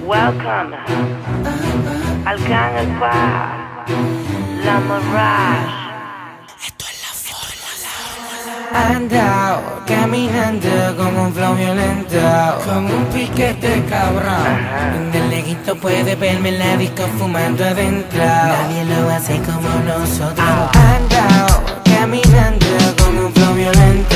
Welcome al Gang El Pa, La Mirage. Esto es la fórmula. Andao, caminando con un flow violento, con un piquete cabrón. Del leguito puede verme en la disco fumando adentro. Nadie lo hace como nosotros. Andao, caminando con un flow violento.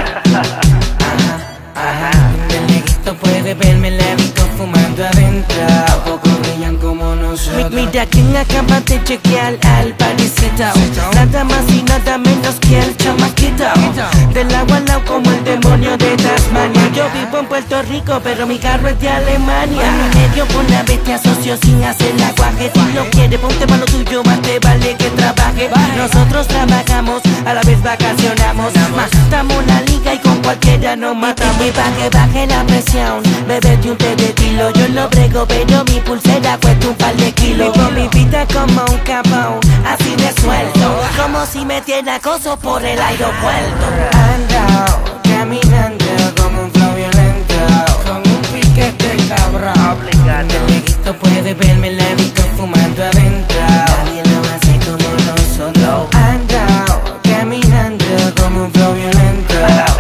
Del leguito puede verme en la disco fumando adentro. Tampoco brillan como nosotros. Mira quién acaba de chequear al parisito. Nada más y nada menos que el chamaquito. Del agua al lado como el demonio de Tasmania. Yo vivo en Puerto Rico pero mi carro es de Alemania. En medio con la bestia socio sin hacer el aguaje. Si no quiere ponte para lo tuyo, más te vale que trabaje. Nosotros trabajamos, a la vez vacacionamos. Matamos la liga y con cualquiera nos matamos. Y pa' que baje la presión, bébete un té de tilo. Yo lo brego pero mi pulsera cuesta un par de kilos. Vivo mi vida como un capón, así de suelto, como si metiera acoso por el aeropuerto. Andao, caminando como un flow violento, con un piquete cabrón. Del leguito puede verme en la disco fumando adentro. Nadie lo hace como nosotros. Andao, caminando como un flow violento.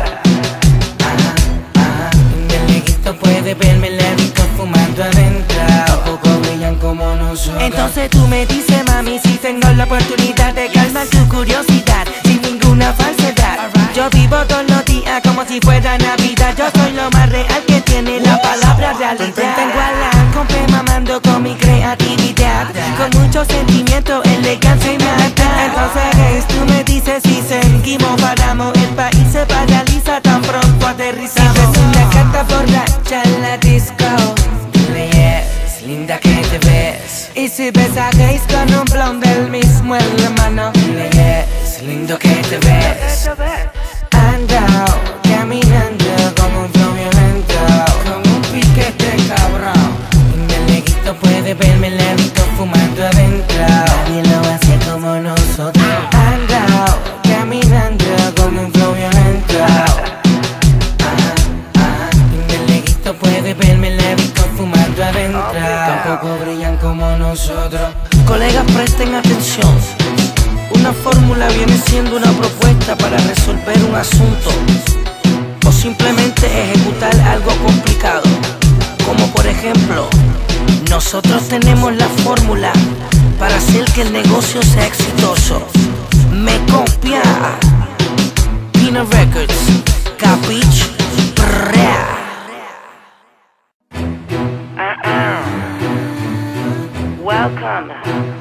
Del leguito puede verme en la disco fumando adentro. Tampoco brillan como nosotros. Entonces tú me dices, mami, si tengo la oportunidad de calmar tu curiosidad sin ninguna falsedad. Yo vivo todos los días como si fuera Navidad. Yo soy lo más real que tiene la palabra realidad. Tengo a la compa mamando con mi creatividad, con mucho sentimiento, elegancia y maldad. Entonces, Gays, tú me dices si seguimos, paramos. El país se paraliza tan pronto aterrizamos. Si ves una carta borracha en la disco, dile yes, linda que te ves. Y si ves a Gays con un blond del mismo en la mano, dile yes, lindo que te ves. Andao, caminando como un flow violento, con un piquete cabrón. Del leguito puede verme en la disco fumando adentro. Nadie lo hace como nosotros. Andao, caminando como un flow violento. Del leguito puede verme en la disco fumando adentro. Tampoco brillan como nosotros. Colegas, presten atención. Una fórmula viene siendo una propuesta para resolver un asunto o simplemente ejecutar algo complicado. Como por ejemplo, nosotros tenemos la fórmula para hacer que el negocio sea exitoso. Me copia Pina Records, Capich, Welcome